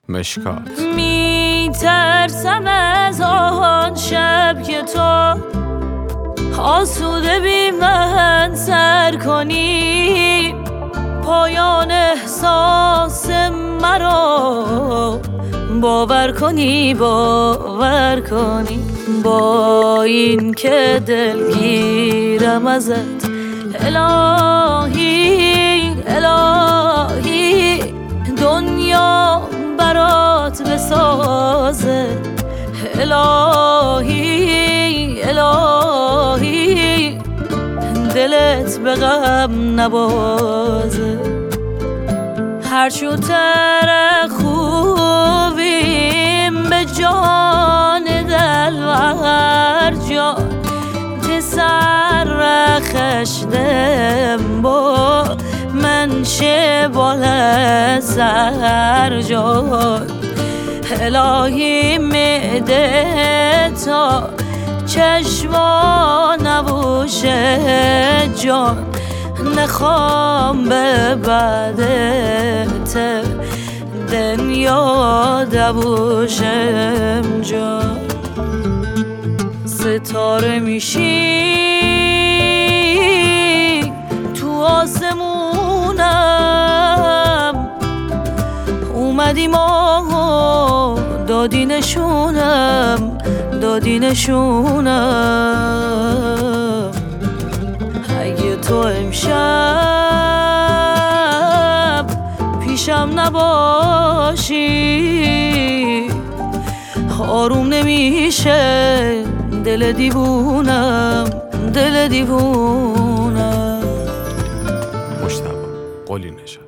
مشکات. میترسم از آن شب که تو آسوده بی من سر کنی، پایان احساس مرا باور کنی، باور کنی. با این که دلگیرم ازت الهی، الهی دنیا برات بسازه، الهی، الهی دلت به غم نبازه. هر شوتر خوبیم به جان دلور جان، پسر خشدم با من شه بال سر جان، الهی میده تا چشما نبوشه جان، نخوام به بعدت دنیا دبوشم جان. ستاره میشی تو آسمونم، اومدی ما دادی نشونم، دادی نشونم. اگه تو امشب پیشم نباشی آروم نمیشه دل دیوونم، دل دیوونم. مجتبی قلی نژاد.